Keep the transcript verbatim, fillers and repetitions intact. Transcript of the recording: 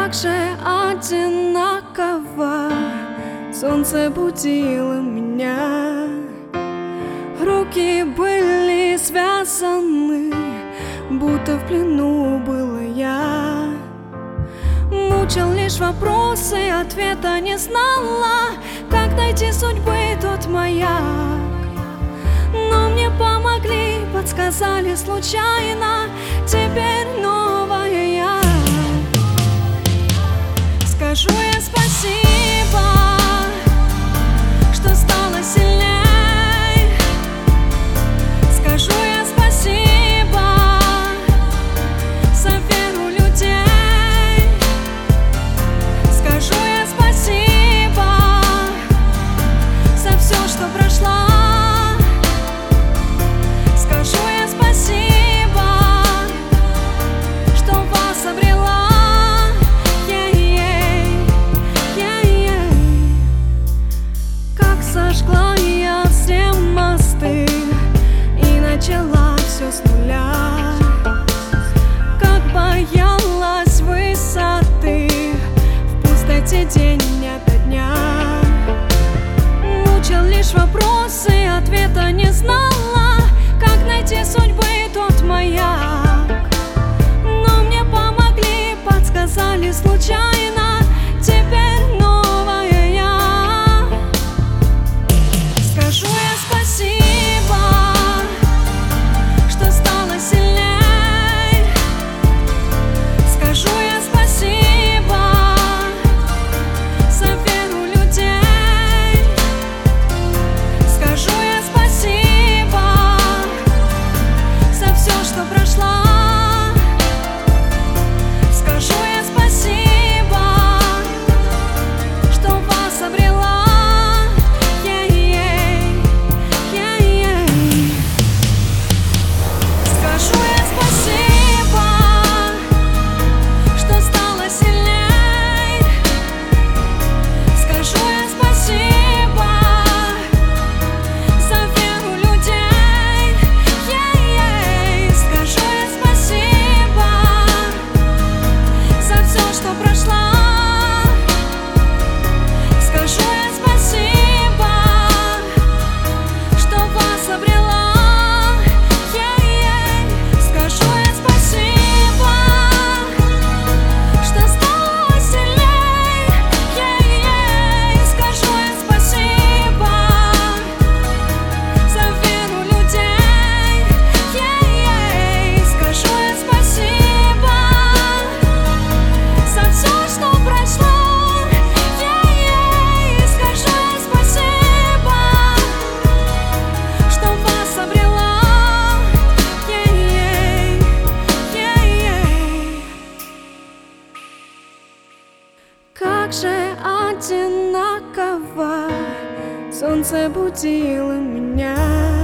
Как же одинаково солнце будило меня. Руки были связаны, будто в плену была я. Мучил лишь вопросы, ответа не знала. Как найти судьбы тот маяк? Но мне помогли, подсказали случайно. Теперь новая я. Скажу я спасибо, что стала сильней. Скажу я спасибо за веру людей. Скажу я спасибо за все, что прошла. Скажу я спасибо, что вас обрела. Сожгла я все мосты и начала все с нуля. Как боялась высоты, в пустоте день ото дня. Мучил лишь вопросы, ответа не знала. Как найти судьбы тот маяк? Но мне помогли, подсказали случайно. Теперь новая я. Скажу я спасибо, что стала сильней. Скажу я спасибо за веру людей. Скажу я спасибо за все, что прошла. Скажу я спасибо, что вас обрела. Как же одинаково солнце будило меня.